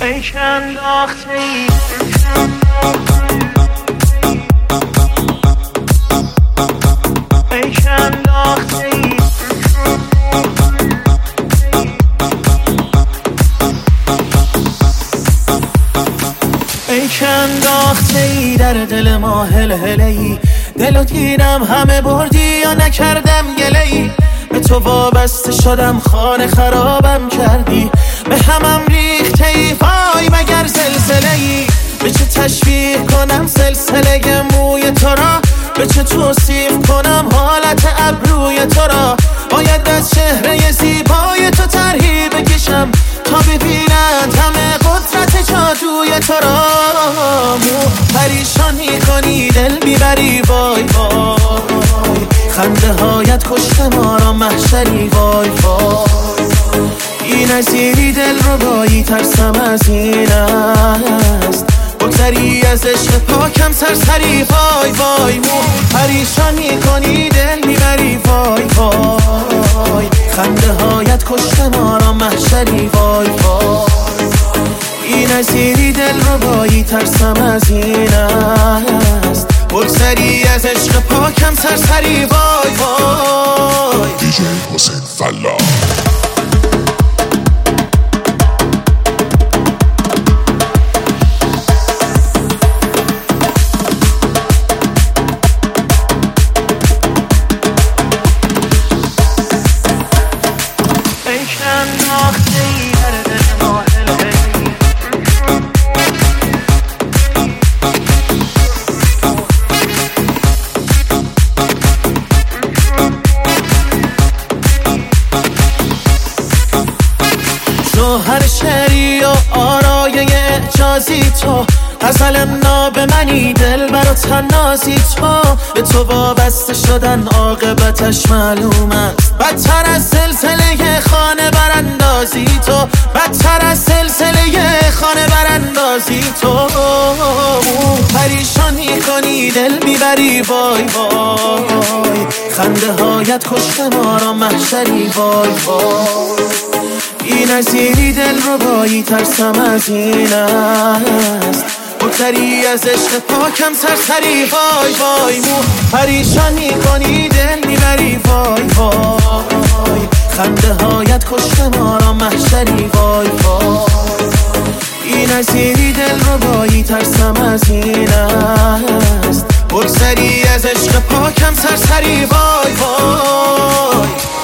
ای که انداخته ای ای که انداخته ای ای که انداخته ای در دل ما هلهله ای دلو دیدم همه بردی یا نکردم گله ای به تو وابسته شدم خانه خرابم کردی به همم ریخته ای وای مگر زلزله ای به چه تشبیه کنم سلسله موی تو را به چه توصیف کنم حالت ابروی تو را باید از چهره زیبای تو طرحی بکشم تا ببینند همه قدرت جادوی تو را پریشان میکنی دل میبری وای وای خنده هایت کشته ما را محشری وای وای این نظیری دل رو بایی ترسم از این است بگذری از عشق پاکم سرسری وای وای پریشان میکنی دل میبری وای وای خنده هایت کشته ما را محشری وای وای این نظیری دل رو بایی ترسم از این است بگذری از عشق پاکم سرسری وای وای دیجی حسین فلا هر شعری و آرای اعجازی تو غزل ناب منی دل برا تنازی تو به تو وابسته شدن عاقبتش معلوم است بدتر از سلسله خانه براندازی تو بدتر از سلسله خانه براندازی تو پریشان میکنی دل میبری وای وای خنده هایت کشته ما را محشری وای وای این نظیری دل رو بایی ترسم از این است بگذری از عشق پاکم سرسری وای وای پریشان میکنی دل میبری وای وای خنده هایت کشته ما را محشری وای وای این نظیری دل رو بایی ترسم از این است بگذری از عشق پاکم سرسری وای وای